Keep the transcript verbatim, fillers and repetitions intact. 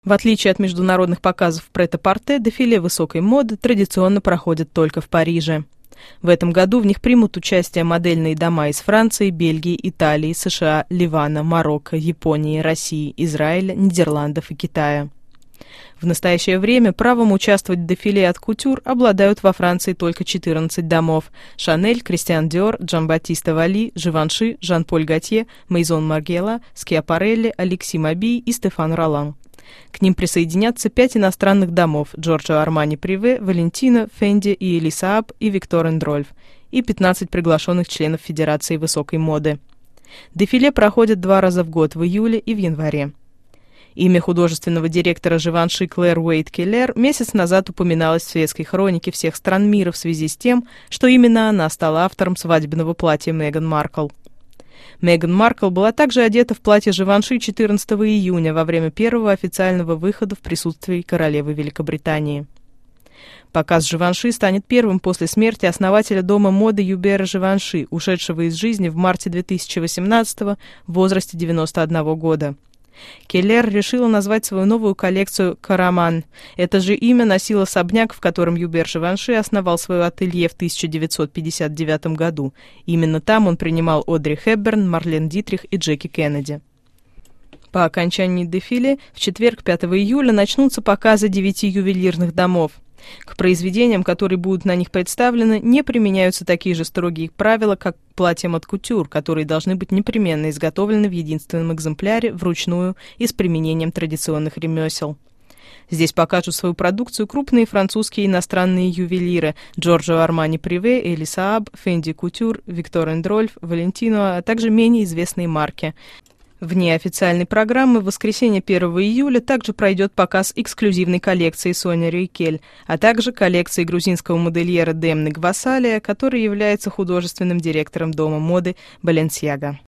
В отличие от международных показов прет-а-порте, дефиле высокой моды традиционно проходят только в Париже. В этом году в них примут участие модельные дома из Франции, Бельгии, Италии, США, Ливана, Марокко, Японии, России, Израиля, Нидерландов и Китая. В настоящее время правом участвовать в дефиле от кутюр обладают во Франции только четырнадцать домов: Шанель, Кристиан Диор, Джамбаттиста Валли, Живанши, Жан-Поль Готье, Мейзон Маргиела, Скиапарелли, Алекси Маби и Стефан Ролан. К ним присоединятся пять иностранных домов: Джорджо Армани Приве, Валентино, Фенди и Эли Сааб и Виктор энд Рольф, и пятнадцать приглашенных членов Федерации высокой моды. Дефиле проходит два раза в год, в июле и в январе. Имя художественного директора Живанши Клэр Уэйт Келлер месяц назад упоминалось в светской хронике всех стран мира в связи с тем, что именно она стала автором свадебного платья Меган Маркл. Меган Маркл была также одета в платье Живанши четырнадцатого июня во время первого официального выхода в присутствии королевы Великобритании. Показ Живанши станет первым после смерти основателя дома моды Юбера Живанши, ушедшего из жизни в марте две тысячи восемнадцатого в возрасте девяноста одного года. Келлер решила назвать свою новую коллекцию «Караман». Это же имя носил особняк, в котором Юбер Живанши основал свое ателье в тысяча девятьсот пятьдесят девятом году. Именно там он принимал Одри Хепберн, Марлен Дитрих и Джеки Кеннеди. По окончании дефиле в четверг, пятого июля, начнутся показы девяти ювелирных домов. К произведениям, которые будут на них представлены, не применяются такие же строгие правила, как к платьям от кутюр, которые должны быть непременно изготовлены в единственном экземпляре, вручную и с применением традиционных ремесел. Здесь покажут свою продукцию крупные французские и иностранные ювелиры: Джорджо Армани Приве, Эли Сааб, Фенди Кутюр, Виктор энд Рольф, Валентино, а также менее известные марки. Вне официальной программы в воскресенье первого июля также пройдет показ эксклюзивной коллекции Соня Рейкель, а также коллекции грузинского модельера Демны Гвасалия, который является художественным директором дома моды Баленсиага.